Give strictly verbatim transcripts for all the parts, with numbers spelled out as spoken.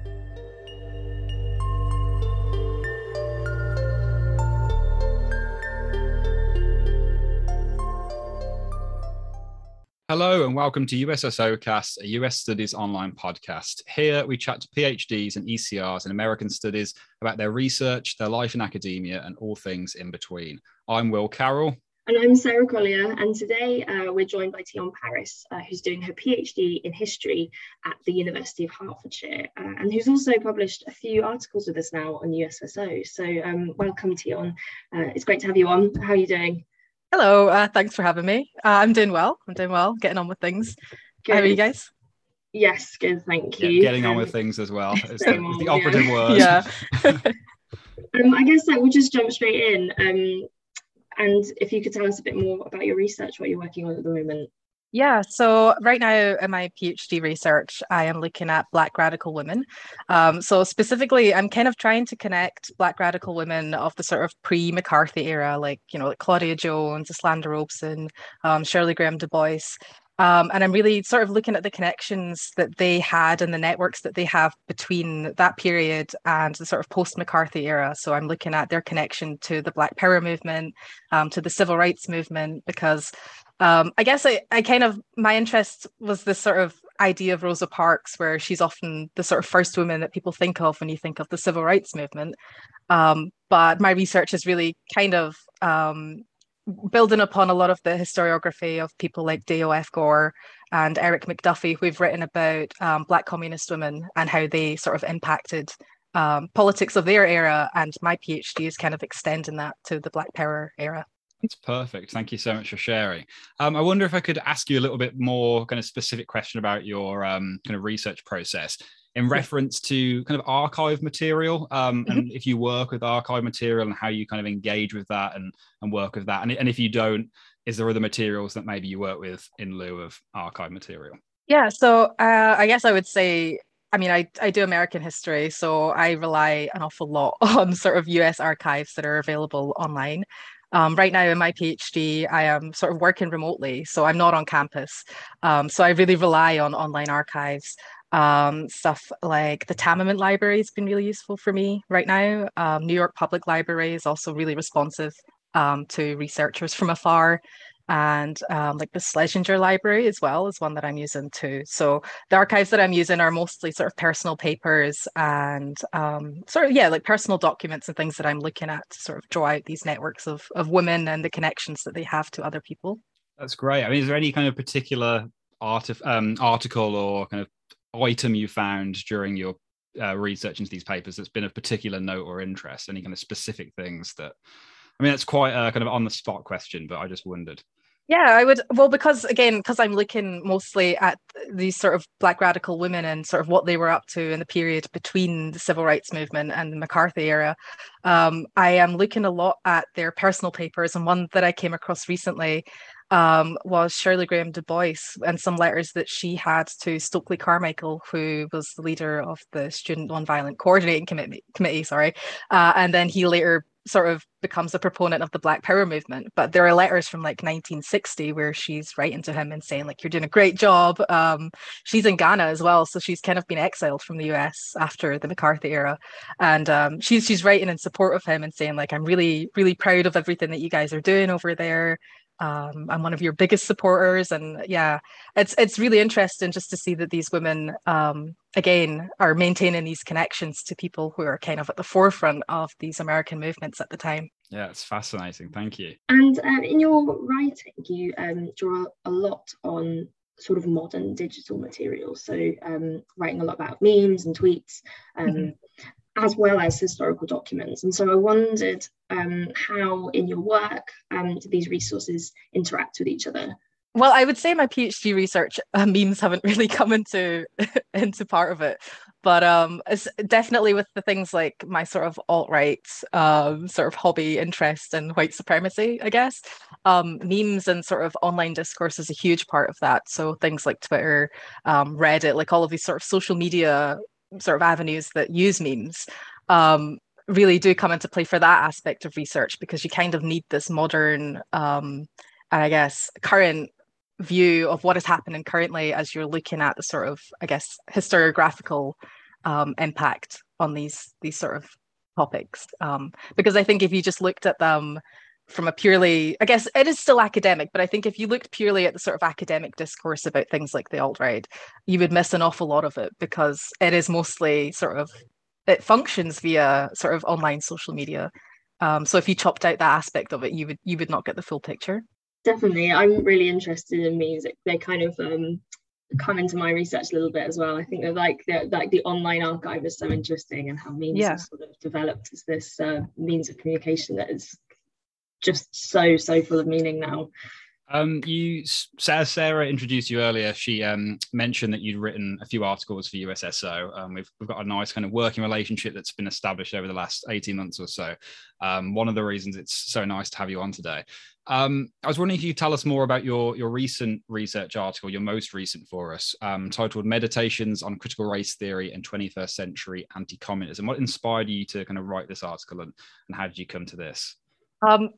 Hello and welcome to USSOcast, a U S Studies online podcast. Here we chat to PhDs and E C Rs in American Studies about their research, their life in academia, and all things in between. I'm Will Carroll. And I'm Sarah Collier, and today uh, we're joined by Tion Paris, uh, who's doing her PhD in history at the University of Hertfordshire, uh, and who's also published a few articles with us now on U S S O. So um, welcome, Tion. Uh, it's great to have you on. How are you doing? Hello, uh, thanks for having me. Uh, I'm doing well. I'm doing well, getting on with things. Good. How are you guys? Yes, good, thank you. Yeah, getting on um, with things as well. It's the, old, the operative yeah. word. Yeah. um, I guess that we'll just jump straight in. Um, and if you could tell us a bit more about your research, what you're working on at the moment. Yeah, so right now in my PhD research, I am looking at Black radical women. Um, so specifically, I'm kind of trying to connect Black radical women of the sort of pre-McCarthy era, like, you know, like Claudia Jones, Islanda Robeson, um, Shirley Graham Du Bois. Um, and I'm really sort of looking at the connections that they had and the networks that they have between that period and the sort of post-McCarthy era. So I'm looking at their connection to the Black Power movement, um, to the civil rights movement, because um, I guess I, I kind of, my interest was this sort of idea of Rosa Parks, where she's often the sort of first woman that people think of when you think of the civil rights movement. Um, but my research is really kind of um, building upon a lot of the historiography of people like Deo F. Gore and Eric McDuffie, who've written about um, Black communist women and how they sort of impacted um, politics of their era. And my PhD is kind of extending that to the Black Power era. It's perfect. Thank you so much for sharing. Um, I wonder if I could ask you a little bit more kind of specific question about your um, kind of research process in reference to kind of archive material, um, mm-hmm. and if you work with archive material and how you kind of engage with that and, and work with that. And, and if you don't, is there other materials that maybe you work with in lieu of archive material? Yeah, so uh, I guess I would say, I mean, I, I do American history, so I rely an awful lot on sort of U S archives that are available online. Um, right now in my PhD, I am sort of working remotely, so I'm not on campus. Um, so I really rely on online archives. Um, stuff like the Tamiment Library has been really useful for me right now. Um, New York Public Library is also really responsive um, to researchers from afar. And um, like the Schlesinger Library as well is one that I'm using too. So the archives that I'm using are mostly sort of personal papers and um, sort of, yeah, like personal documents and things that I'm looking at to sort of draw out these networks of, of women and the connections that they have to other people. That's great. I mean, is there any kind of particular art um, article or kind of item you found during your uh, research into these papers that's been of particular note or interest? Any kind of specific things that, I mean, that's quite a kind of on the spot question, but I just wondered. Yeah, I would, well, because again, because I'm looking mostly at these sort of Black radical women and sort of what they were up to in the period between the civil rights movement and the McCarthy era, um, I am looking a lot at their personal papers. And one that I came across recently um, was Shirley Graham Du Bois and some letters that she had to Stokely Carmichael, who was the leader of the Student Nonviolent Coordinating Committee, committee sorry. Uh, and then he later sort of becomes a proponent of the Black Power movement. But there are letters from like nineteen sixty where she's writing to him and saying like, you're doing a great job. Um, she's in Ghana as well. So she's kind of been exiled from the U S after the McCarthy era. And um, she's, she's writing in support of him and saying like, I'm really, really proud of everything that you guys are doing over there. Um, I'm one of your biggest supporters. And yeah, it's it's really interesting just to see that these women, um, again, are maintaining these connections to people who are kind of at the forefront of these American movements at the time. Yeah, it's fascinating. Thank you. And um, in your writing, you um, draw a lot on sort of modern digital materials. So um, writing a lot about memes and tweets. Um, mm-hmm. as well as historical documents. And so I wondered um, how in your work um, do these resources interact with each other? Well, I would say my PhD research uh, memes haven't really come into into part of it, but um, it's definitely with the things like my sort of alt-right um, sort of hobby interest in white supremacy, I guess. Um, memes and sort of online discourse is a huge part of that. So things like Twitter, um, Reddit, like all of these sort of social media sort of avenues that use memes um, really do come into play for that aspect of research, because you kind of need this modern, um, I guess, current view of what is happening currently as you're looking at the sort of, I guess, historiographical um, impact on these these sort of topics. Um, because I think if you just looked at them from a purely, I guess it is still academic, but I think if you looked purely at the sort of academic discourse about things like the alt-right, you would miss an awful lot of it, because it is mostly sort of, it functions via sort of online social media. Um, so if you chopped out that aspect of it, you would you would not get the full picture. Definitely. I'm really interested in memes. They kind of um, come into my research a little bit as well. I think that like the, like the online archive is so interesting, and how memes yeah. have sort of developed as this uh, means of communication that is just so, so full of meaning now. Um, you, Sarah introduced you earlier. She um, mentioned that you'd written a few articles for U S S O. Um, we've, we've got a nice kind of working relationship that's been established over the last eighteen months or so. Um, one of the reasons it's so nice to have you on today. Um, I was wondering if you could tell us more about your, your recent research article, your most recent for us, um, titled Meditations on Critical Race Theory and twenty-first Century Anti-Communism. What inspired you to kind of write this article, and, and how did you come to this? Um,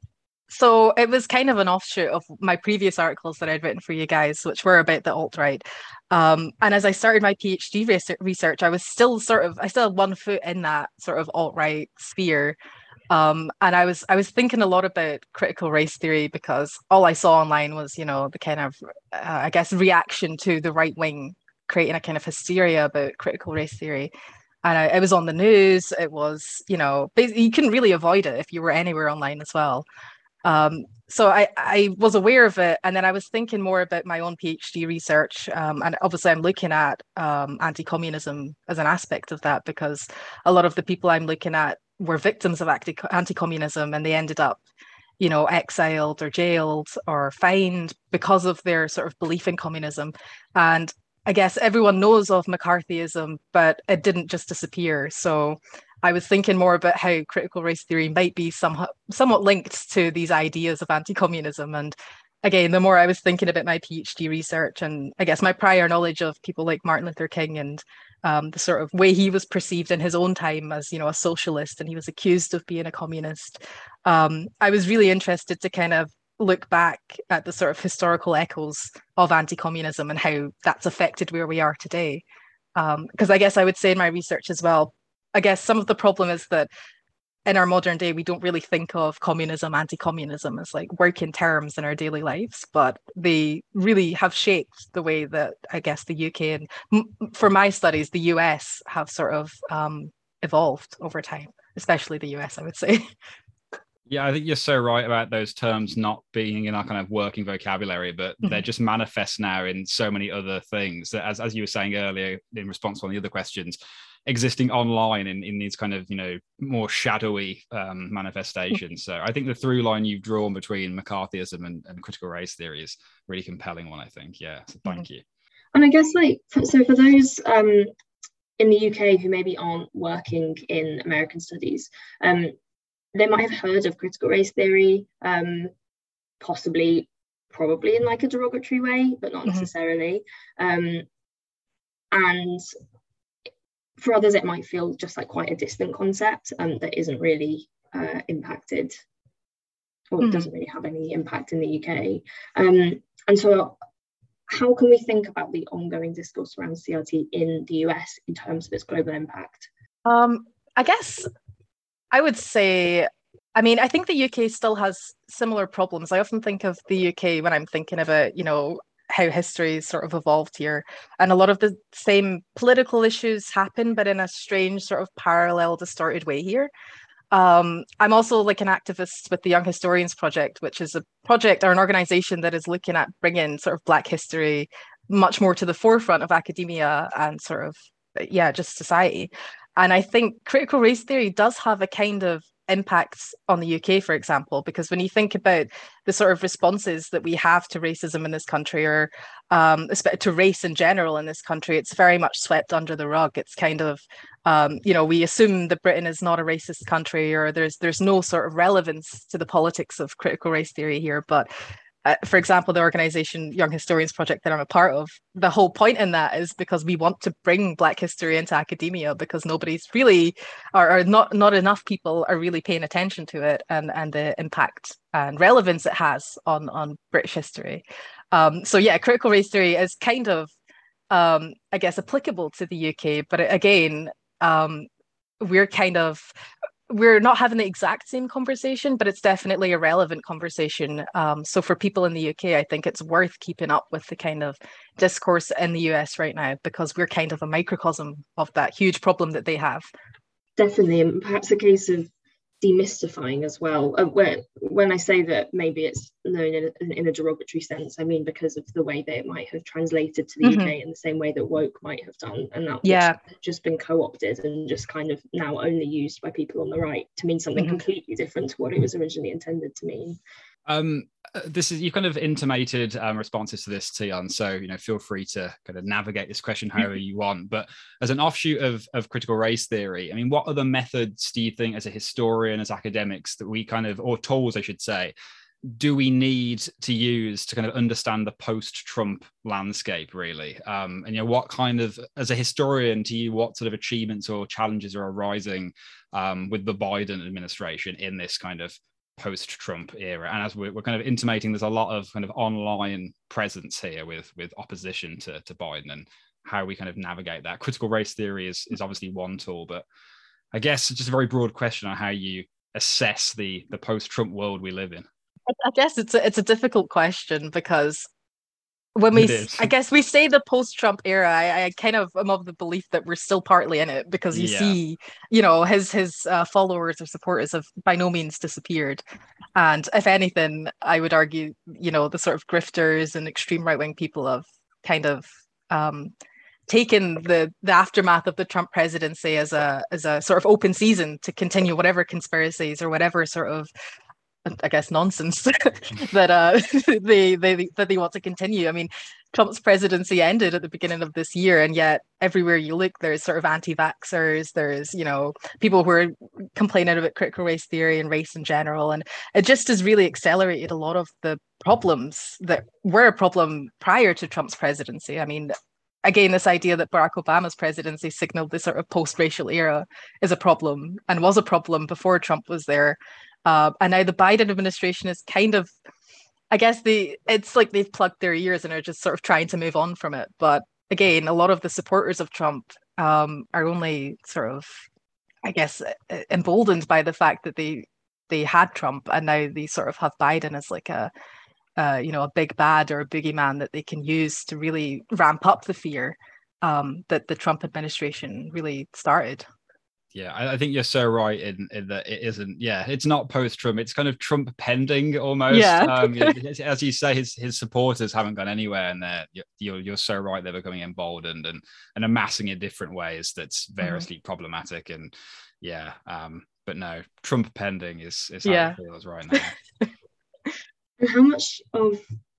So it was kind of an offshoot of my previous articles that I'd written for you guys, which were about the alt-right. Um, and as I started my PhD research, I was still sort of, I still had one foot in that sort of alt-right sphere. Um, and I was I was thinking a lot about critical race theory, because all I saw online was, you know, the kind of, uh, I guess, reaction to the right wing creating a kind of hysteria about critical race theory. And I, it was on the news. It was, you know, you couldn't really avoid it if you were anywhere online as well. Um, so I, I was aware of it, and then I was thinking more about my own PhD research, um, and obviously I'm looking at um, anti-communism as an aspect of that, because a lot of the people I'm looking at were victims of anti-communism, and they ended up, you know, exiled or jailed or fined because of their sort of belief in communism. And I guess everyone knows of McCarthyism, but it didn't just disappear. So I was thinking more about how critical race theory might be somewhat, somewhat linked to these ideas of anti-communism. And again, the more I was thinking about my PhD research, and I guess my prior knowledge of people like Martin Luther King, and um, the sort of way he was perceived in his own time as, you know, a socialist, and he was accused of being a communist, um, I was really interested to kind of look back at the sort of historical echoes of anti-communism and how that's affected where we are today. Because um, I guess I would say in my research as well, I guess some of the problem is that in our modern day, we don't really think of communism, anti-communism as like working terms in our daily lives, but they really have shaped the way that I guess the U K and m- for my studies, the U S have sort of um, evolved over time, especially the U S, I would say. Yeah, I think you're so right about those terms not being in our kind of working vocabulary, but mm-hmm. they're just manifest now in so many other things. As as you were saying earlier, in response to one of the other questions, existing online in, in these kind of, you know, more shadowy um, manifestations. So I think the through line you've drawn between McCarthyism and, and critical race theory is really compelling one, I think. Yeah, so thank mm-hmm. you. And I guess, like, so for those um, in the U K who maybe aren't working in American studies, um, they might have heard of critical race theory, um, possibly, probably in like a derogatory way, but not mm-hmm. necessarily. Um, and for others, it might feel just like quite a distant concept um, that isn't really uh, impacted, or mm-hmm. doesn't really have any impact in the U K. Um, and so how can we think about the ongoing discourse around C R T in the U S in terms of its global impact? Um, I guess I would say, I mean, I think the U K still has similar problems. I often think of the U K when I'm thinking about, you know, how history sort of evolved here. And a lot of the same political issues happen, but in a strange sort of parallel, distorted way here. Um, I'm also like an activist with the Young Historians Project, which is a project or an organization that is looking at bringing sort of Black history much more to the forefront of academia and sort of, yeah, just society. And I think critical race theory does have a kind of impact on the U K, for example, because when you think about the sort of responses that we have to racism in this country, or um, to race in general in this country, it's very much swept under the rug. It's kind of, um, you know, we assume that Britain is not a racist country, or there's there's no sort of relevance to the politics of critical race theory here. But Uh, for example, the organization Young Historians Project that I'm a part of, the whole point in that is because we want to bring Black history into academia, because nobody's really, or, or not not enough people are really paying attention to it, and and the impact and relevance it has on on British history. Um, so yeah, critical race theory is kind of um, I guess, applicable to the U K. But again, um, we're kind of we're not having the exact same conversation, but it's definitely a relevant conversation. Um, so for people in the U K, I think it's worth keeping up with the kind of discourse in the U S right now, because we're kind of a microcosm of that huge problem that they have. Definitely, and perhaps a case of demystifying as well. Uh, when, when I say that maybe it's known in a, in a derogatory sense, I mean because of the way that it might have translated to the mm-hmm. U K in the same way that woke might have done, and that yeah. just been co-opted and just kind of now only used by people on the right to mean something mm-hmm. completely different to what it was originally intended to mean. Um, this is, you kind of intimated um, responses to this, Tion, so you know, feel free to kind of navigate this question however you want. But as an offshoot of, of critical race theory, I mean, what other methods do you think, as a historian, as academics, that we kind of, or tools, I should say, do we need to use to kind of understand the post-Trump landscape, really? Um, and you know, what kind of, as a historian, to you, what sort of achievements or challenges are arising um, with the Biden administration in this kind of post-Trump era? And as we're, we're kind of intimating, there's a lot of kind of online presence here with with opposition to, to Biden, and how we kind of navigate that. Critical race theory is, is obviously one tool, but I guess it's just a very broad question on how you assess the the post-Trump world we live in. I guess it's a, it's a difficult question, because when we, I guess we say the post-Trump era, I, I kind of am of the belief that we're still partly in it, because you yeah. see, you know, his his uh, followers or supporters have by no means disappeared. And if anything, I would argue, you know, the sort of grifters and extreme right-wing people have kind of um, taken the the aftermath of the Trump presidency as a as a sort of open season to continue whatever conspiracies or whatever sort of, I guess, nonsense that uh, they they that they want to continue. I mean, Trump's presidency ended at the beginning of this year, and yet everywhere you look, there's sort of anti-vaxxers. There's, you know, people who are complaining about critical race theory and race in general, and it just has really accelerated a lot of the problems that were a problem prior to Trump's presidency. I mean, again, this idea that Barack Obama's presidency signaled this sort of post-racial era is a problem, and was a problem before Trump was there. Uh, and now the Biden administration is kind of, I guess the it's like they've plugged their ears and are just sort of trying to move on from it. But again, a lot of the supporters of Trump um, are only sort of, I guess, emboldened by the fact that they they had Trump, and now they sort of have Biden as like a, uh, you know, a big bad or a boogeyman that they can use to really ramp up the fear um, that the Trump administration really started. Yeah, I, I think you're so right in, in that it isn't, yeah, it's not post-Trump. It's kind of Trump pending almost. Yeah. um, as you say, his his supporters haven't gone anywhere, and they're, you're, you're so right, they're becoming emboldened and, and amassing in different ways that's variously mm-hmm. problematic. And yeah, um, but no, Trump pending is, is how yeah. it feels right now. And how much of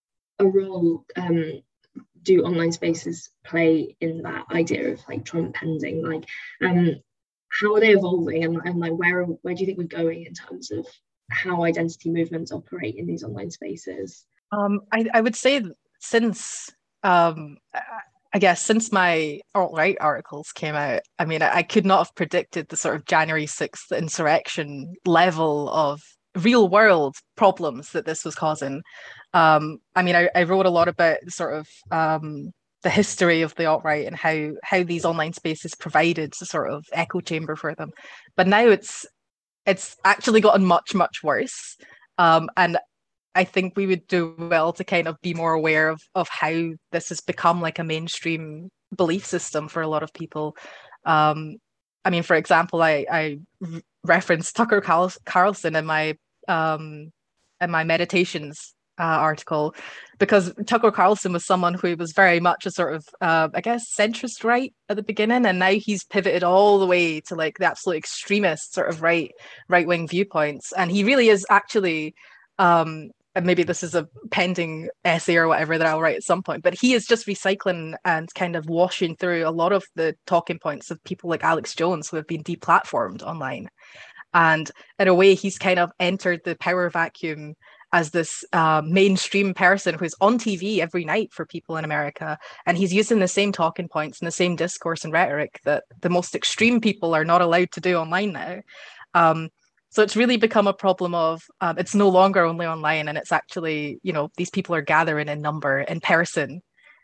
a role um, do online spaces play in that idea of like Trump pending? Like, um, how are they evolving, and, and like where where do you think we're going in terms of how identity movements operate in these online spaces? Um, I, I would say since um, I guess since my alt-right articles came out, I mean, I, I could not have predicted the sort of January sixth insurrection level of real world problems that this was causing. Um, I mean, I, I wrote a lot about sort of um, the history of the alt-right and how how these online spaces provided a sort of echo chamber for them. But now it's it's actually gotten much, much worse. Um, and I think we would do well to kind of be more aware of of how this has become like a mainstream belief system for a lot of people. Um, I mean, for example, I, I referenced Tucker Carl- Carlson in my um, in my meditations uh, article, because Tucker Carlson was someone who was very much a sort of, uh, I guess, centrist right at the beginning, and now he's pivoted all the way to like the absolute extremist sort of right right wing viewpoints, and he really is actually. Um, and maybe this is a pending essay or whatever that I'll write at some point, but he is just recycling and kind of washing through a lot of the talking points of people like Alex Jones who have been deplatformed online. And in a way, he's kind of entered the power vacuum as this uh, mainstream person who's on T V every night for people in America. And he's using the same talking points and the same discourse and rhetoric that the most extreme people are not allowed to do online now. Um, So it's really become a problem of um, it's no longer only online, and it's actually, you know, these people are gathering in number in person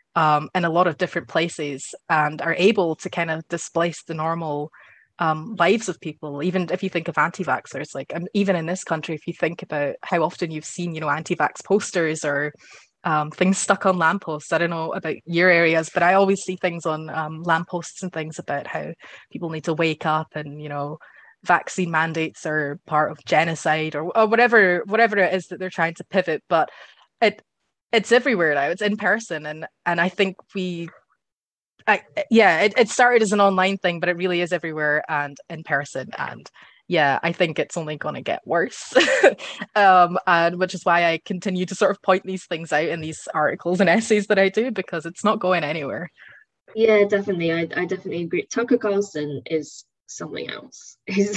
um, in a lot of different places and are able to kind of displace the normal um, lives of people. Even if you think of anti-vaxxers, like um, even in this country, if you think about how often you've seen, you know, anti-vax posters or um, things stuck on lampposts. I don't know about your areas, but I always see things on um, lampposts and things about how people need to wake up and, you know, vaccine mandates are part of genocide or, or whatever, whatever it is that they're trying to pivot. But it it's everywhere now. It's in person, and and I think we, I, yeah, it, it started as an online thing, but it really is everywhere and in person. And yeah, I think it's only going to get worse. um, and which is why I continue to sort of point these things out in these articles and essays that I do, because it's not going anywhere. Yeah, definitely. I, I definitely agree. Tucker Carlson is something else. He's,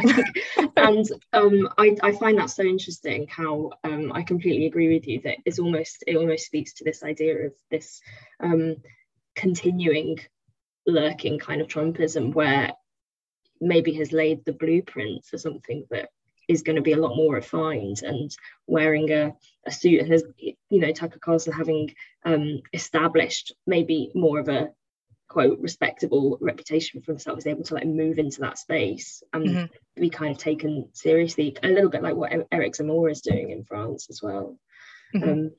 and um, I, I find that so interesting how um, I completely agree with you that it's almost, it almost speaks to this idea of this um, continuing lurking kind of Trumpism, where maybe has laid the blueprint for something that is going to be a lot more refined, and wearing a, a suit, and there's, you know, Tucker Carlson having um, established maybe more of a quote respectable reputation for himself, is able to like move into that space and mm-hmm. be kind of taken seriously, a little bit like what Eric Zemmour is doing in France as well. Mm-hmm. Um,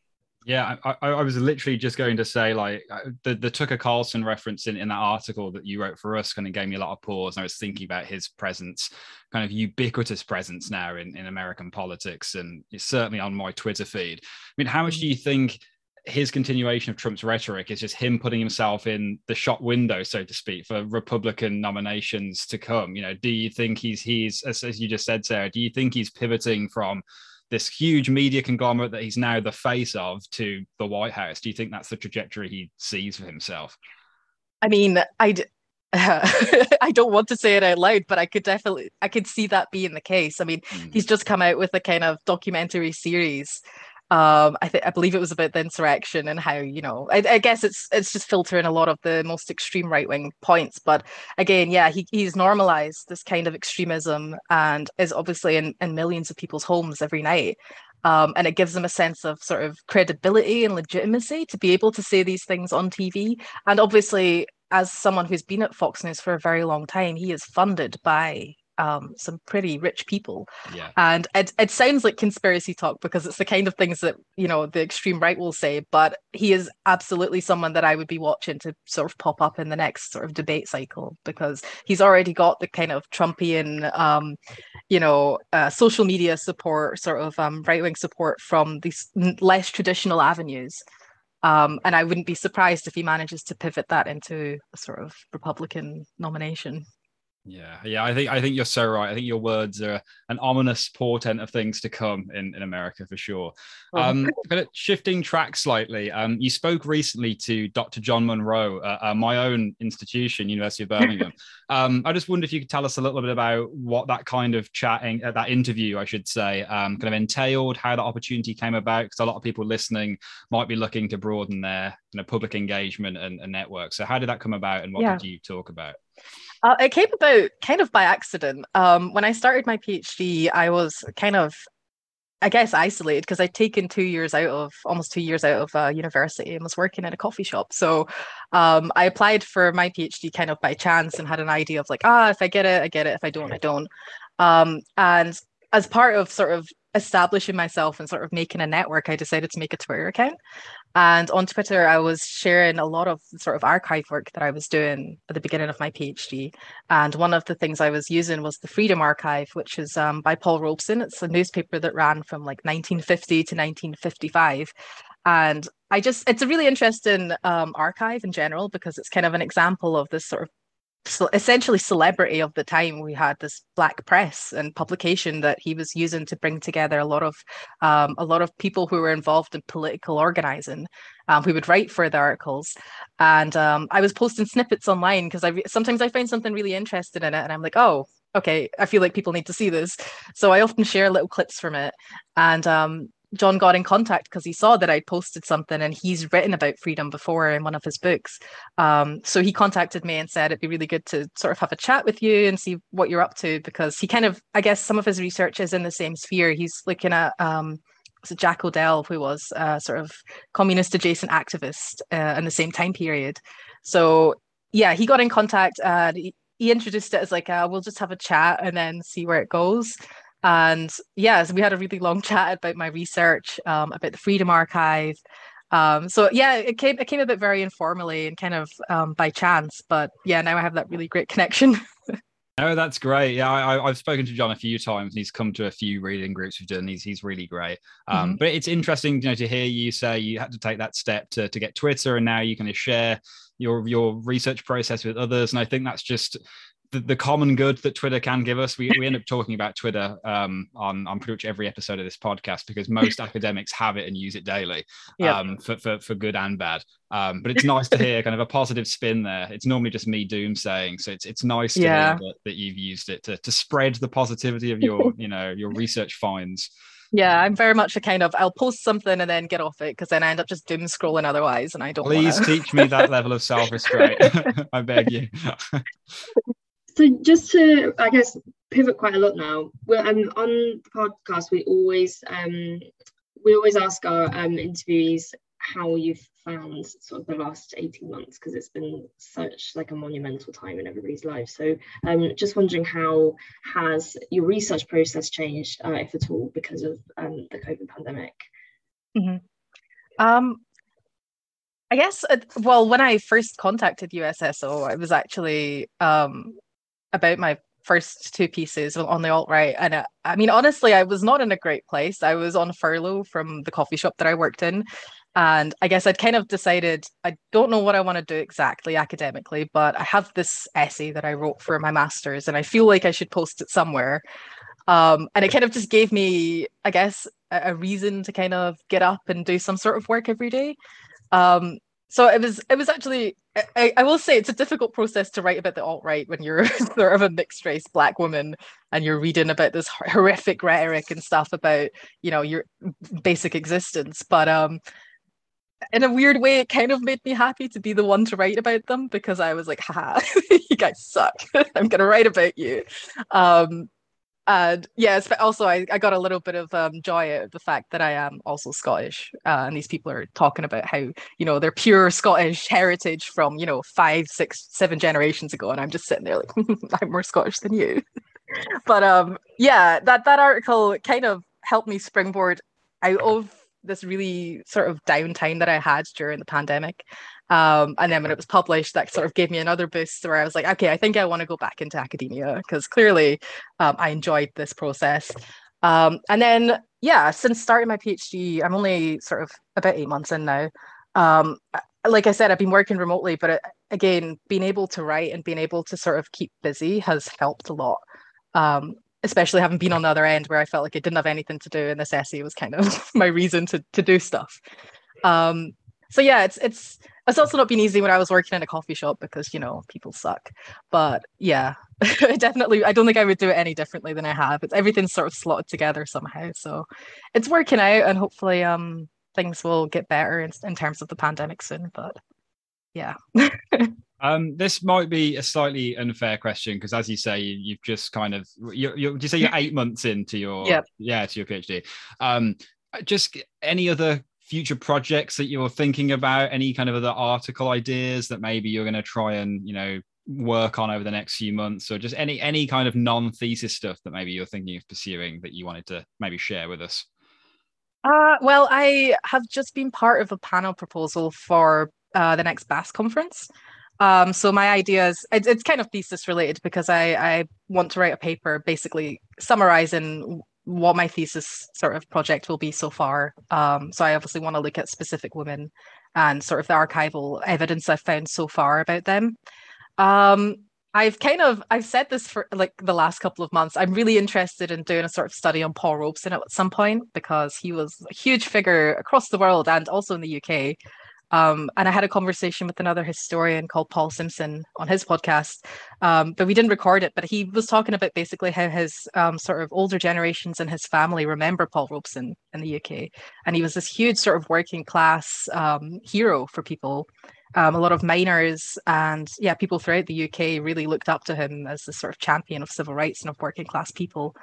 Yeah, I, I was literally just going to say, like, the, the Tucker Carlson reference in, in that article that you wrote for us kind of gave me a lot of pause. And I was thinking about his presence, kind of ubiquitous presence now in, in American politics, and it's certainly on my Twitter feed. I mean, how much do you think his continuation of Trump's rhetoric is just him putting himself in the shop window, so to speak, for Republican nominations to come? You know, do you think he's, he's as, as you just said, Sarah, do you think he's pivoting from this huge media conglomerate that he's now the face of to the White House? Do you think that's the trajectory he sees for himself? I mean, I uh, I don't want to say it out loud, but I could definitely, I could see that being the case. I mean, mm. he's just come out with a kind of documentary series. Um, I think I believe it was about the insurrection and how, you know, I, I guess it's it's just filtering a lot of the most extreme right-wing points. But again, yeah, he, he's normalized this kind of extremism and is obviously in, in millions of people's homes every night. Um, and it gives them a sense of sort of credibility and legitimacy to be able to say these things on T V. And obviously, as someone who's been at Fox News for a very long time, he is funded by um some pretty rich people. Yeah. And it, it sounds like conspiracy talk because it's the kind of things that, you know, the extreme right will say, but he is absolutely someone that I would be watching to sort of pop up in the next sort of debate cycle, because he's already got the kind of Trumpian um you know uh, social media support, sort of um right-wing support from these less traditional avenues. Um, and I wouldn't be surprised if he manages to pivot that into a sort of Republican nomination. Yeah, yeah, I think I think you're so right. I think your words are an ominous portent of things to come in, in America for sure. Um, but shifting track slightly, um, you spoke recently to Doctor John Monroe, uh, uh, my own institution, University of Birmingham. um, I just wondered if you could tell us a little bit about what that kind of chatting, uh, that interview, I should say, um, kind of entailed, how the opportunity came about, because a lot of people listening might be looking to broaden their, you know, public engagement and, and network. So how did that come about, and what yeah. did you talk about? Uh, it came about kind of by accident. Um, when I started my PhD, I was kind of, I guess, isolated because I'd taken two years out of, almost two years out of uh, university and was working at a coffee shop. So um, I applied for my PhD kind of by chance and had an idea of like, ah, if I get it, I get it. If I don't, I don't. Um, and as part of sort of establishing myself and sort of making a network, I decided to make a Twitter account. And on Twitter, I was sharing a lot of sort of archive work that I was doing at the beginning of my PhD. And one of the things I was using was the Freedom Archive, which is um, by Paul Robeson. It's a newspaper that ran from like nineteen fifty to nineteen fifty-five. And I just, it's a really interesting um, archive in general, because it's kind of an example of this sort of so essentially celebrity of the time. We had this black press and publication that he was using to bring together a lot of um, a lot of people who were involved in political organizing, um, who would write for the articles. And um, I was posting snippets online because I sometimes I find something really interesting in it and I'm like, oh, okay, I feel like people need to see this. So I often share little clips from it. And um, John got in contact because he saw that I'd posted something, and he's written about freedom before in one of his books. Um, so he contacted me and said it'd be really good to sort of have a chat with you and see what you're up to, because he kind of, I guess some of his research is in the same sphere. He's looking at um, was it Jack O'Dell, who was a sort of communist adjacent activist uh, in the same time period. So yeah, he got in contact and he, he introduced it as like, uh, we'll just have a chat and then see where it goes. And yeah, so we had a really long chat about my research, um, about the Freedom Archive. Um, so yeah, it came it came a bit very informally and kind of um, by chance, but yeah, now I have that really great connection. Oh, that's great. Yeah, I, I've spoken to John a few times and he's come to a few reading groups we've done. He's, he's really great. Um, mm-hmm. But it's interesting, you know, to hear you say you had to take that step to, to get Twitter, and now you kind of share your, your research process with others. And I think that's just the, the common good that Twitter can give us. We, we end up talking about Twitter um, on, on pretty much every episode of this podcast because most academics have it and use it daily, yep. um, for, for, for good and bad. Um, but it's nice to hear kind of a positive spin there. It's normally just me doomsaying. So it's it's nice to yeah. hear that, that you've used it to, to spread the positivity of your, you know, your research finds. Yeah, I'm very much a kind of, I'll post something and then get off it because then I end up just doom scrolling otherwise and I don't Please wanna... teach me that level of self-restraint. I beg you. So just to, I guess, pivot quite a lot now. Well, um, on the podcast, we always um, we always ask our um, interviewees how you've found sort of the last eighteen months, because it's been such like a monumental time in everybody's life. So um, just wondering, how has your research process changed, uh, if at all, because of um, the COVID pandemic? Mm-hmm. Um, I guess, uh, well, when I first contacted U S S O, I was actually um, about my first two pieces on the alt-right. And uh, I mean, honestly, I was not in a great place. I was on furlough from the coffee shop that I worked in. And I guess I'd kind of decided, I don't know what I want to do exactly academically, but I have this essay that I wrote for my master's and I feel like I should post it somewhere. Um, and it kind of just gave me, I guess, a, a reason to kind of get up and do some sort of work every day. Um, So it was it was actually, I, I will say it's a difficult process to write about the alt-right when you're sort of a mixed race Black woman and you're reading about this horrific rhetoric and stuff about, you know, your basic existence. But um, in a weird way, it kind of made me happy to be the one to write about them because I was like, haha, you guys suck. I'm going to write about you. Um, And yes, but also I, I got a little bit of um, joy out of the fact that I am also Scottish. Uh, and these people are talking about how, you know, their pure Scottish heritage from, you know, five, six, seven generations ago. And I'm just sitting there like, I'm more Scottish than you. But um, yeah, that, that article kind of helped me springboard out of this really sort of downtime that I had during the pandemic. Um, and then when it was published, that sort of gave me another boost where I was like, okay, I think I want to go back into academia because clearly um, I enjoyed this process. Um, and then, yeah, since starting my PhD, I'm only sort of about eight months in now. Um, like I said, I've been working remotely, but it, again, being able to write and being able to sort of keep busy has helped a lot. Um, especially having been on the other end where I felt like I didn't have anything to do, and this essay was kind of my reason to to do stuff. Um, so yeah, it's it's it's also not been easy when I was working in a coffee shop because, you know, people suck. But yeah, definitely, I don't think I would do it any differently than I have. It's everything's sort of slotted together somehow. So it's working out, and hopefully um things will get better in, in terms of the pandemic soon. But yeah. Um, this might be a slightly unfair question because, as you say, you, you've just kind of you you you say you're eight months into your yep. yeah to your PhD. Um, just any other future projects that you're thinking about? Any kind of other article ideas that maybe you're going to try and you know work on over the next few months, or just any any kind of non-thesis stuff that maybe you're thinking of pursuing that you wanted to maybe share with us? Uh, well, I have just been part of a panel proposal for uh, the next B A S conference. Um, so my idea is, it's, it's kind of thesis related because I, I want to write a paper basically summarizing what my thesis sort of project will be so far. Um, so I obviously want to look at specific women and sort of the archival evidence I've found so far about them. Um, I've kind of, I've said this for like the last couple of months. I'm really interested in doing a sort of study on Paul Robeson at some point because he was a huge figure across the world and also in the U K. Um, and I had a conversation with another historian called Paul Simpson on his podcast, um, but we didn't record it. But he was talking about basically how his um, sort of older generations and his family remember Paul Robeson in the U K. And he was this huge sort of working class um, hero for people. Um, a lot of miners and yeah, people throughout the U K really looked up to him as the sort of champion of civil rights and of working class people.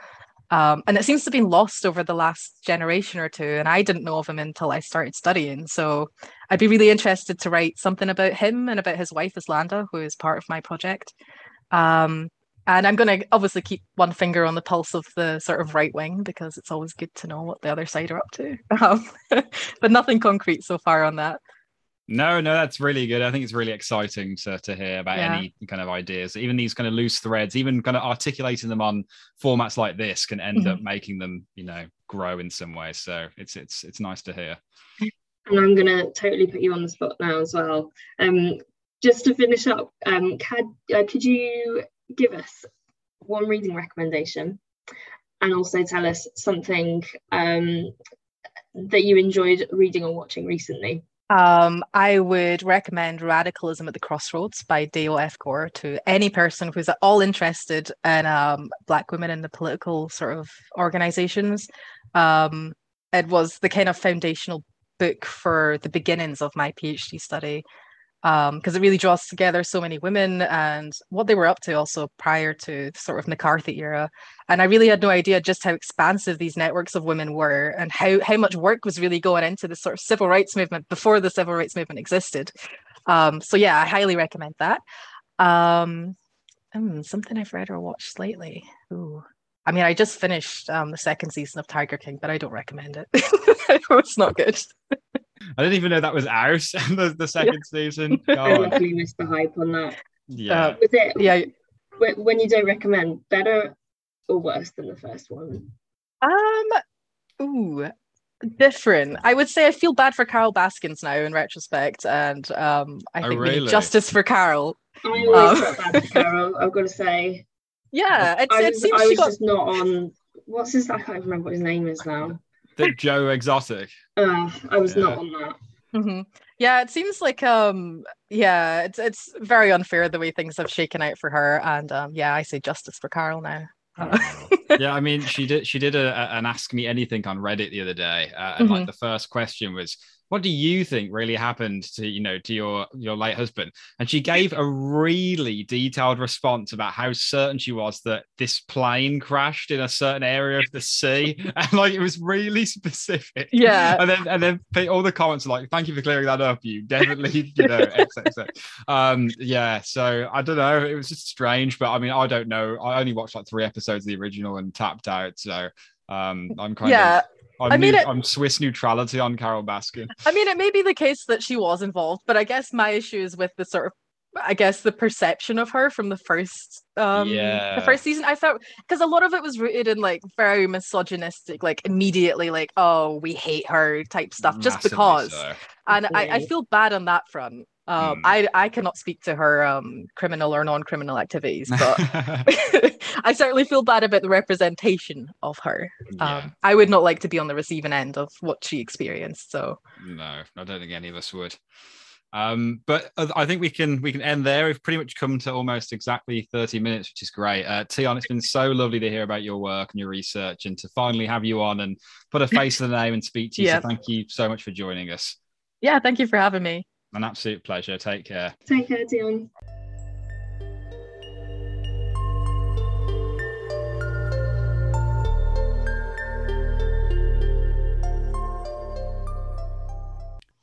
Um, and it seems to have been lost over the last generation or two. And I didn't know of him until I started studying. So I'd be really interested to write something about him and about his wife, Islanda, who is part of my project. Um, and I'm going to obviously keep one finger on the pulse of the sort of right wing, because it's always good to know what the other side are up to. Um, but nothing concrete so far on that. No, no, that's really good. I think it's really exciting to, to hear about yeah. any kind of ideas, even these kind of loose threads, even kind of articulating them on formats like this can end mm-hmm. up making them, you know, grow in some way. So it's it's it's nice to hear. And I'm going to totally put you on the spot now as well. Um, just to finish up, um, Cad, uh, could you give us one reading recommendation and also tell us something um, that you enjoyed reading or watching recently? Um, I would recommend Radicalism at the Crossroads by Dale F. Gore to any person who's at all interested in um, Black women in the political sort of organizations. Um, it was the kind of foundational book for the beginnings of my PhD study, because um, it really draws together so many women and what they were up to also prior to sort of McCarthy era. And I really had no idea just how expansive these networks of women were and how, how much work was really going into this sort of civil rights movement before the civil rights movement existed. Um, so yeah, I highly recommend that. Um, hmm, something I've read or watched lately. Ooh. I mean, I just finished um, the second season of Tiger King, but I don't recommend it. It's not good. I didn't even know that was out, the, the second yeah. season. God. I luckily missed the hype on that. Yeah. Uh, was it, yeah. When you don't recommend, better or worse than the first one? Um, ooh, different. I would say I feel bad for Carol Baskins now in retrospect, and um, I oh, think really? we need justice for Carol. I always um, felt bad for Carol, I've got to say. Yeah, it's, I it was, seems I she was got... just not on. What's his? I can't remember what his name is now. The Joe Exotic. Uh, I was yeah. not on that. Mm-hmm. Yeah, it seems like um, yeah, it's it's very unfair the way things have shaken out for her, and um, yeah, I say justice for Carol now. Uh. Yeah, I mean, she did she did a, a, an Ask Me Anything on Reddit the other day, uh, and mm-hmm. like the first question was, what do you think really happened to, you know, to your your late husband? And she gave a really detailed response about how certain she was that this plane crashed in a certain area of the sea, and like it was really specific. Yeah. And then and then all the comments are like, "Thank you for clearing that up. You definitely, you know, X X X." Um, yeah. So I don't know. It was just strange, but I mean, I don't know. I only watched like three episodes of the original and tapped out. So um, I'm kind yeah. of. I'm, I mean, new, it, I'm Swiss neutrality on Carol Baskin. I mean, it may be the case that she was involved, but I guess my issue is with the sort of, I guess, the perception of her from the first, um, yeah. the first season. I felt because a lot of it was rooted in like very misogynistic, like immediately, like, oh, we hate her type stuff, just Massively because. So. And I, I feel bad on that front. Um, mm. I I cannot speak to her um, criminal or non-criminal activities, but I certainly feel bad about the representation of her. Yeah. Um, I would not like to be on the receiving end of what she experienced. So no, I don't think any of us would. Um, but I think we can we can end there. We've pretty much come to almost exactly thirty minutes, which is great. Uh, Tion, it's been so lovely to hear about your work and your research, and to finally have you on and put a face to the name and speak to you. Yeah. So thank you so much for joining us. Yeah, thank you for having me. An absolute pleasure. Take care. Take care, Tion.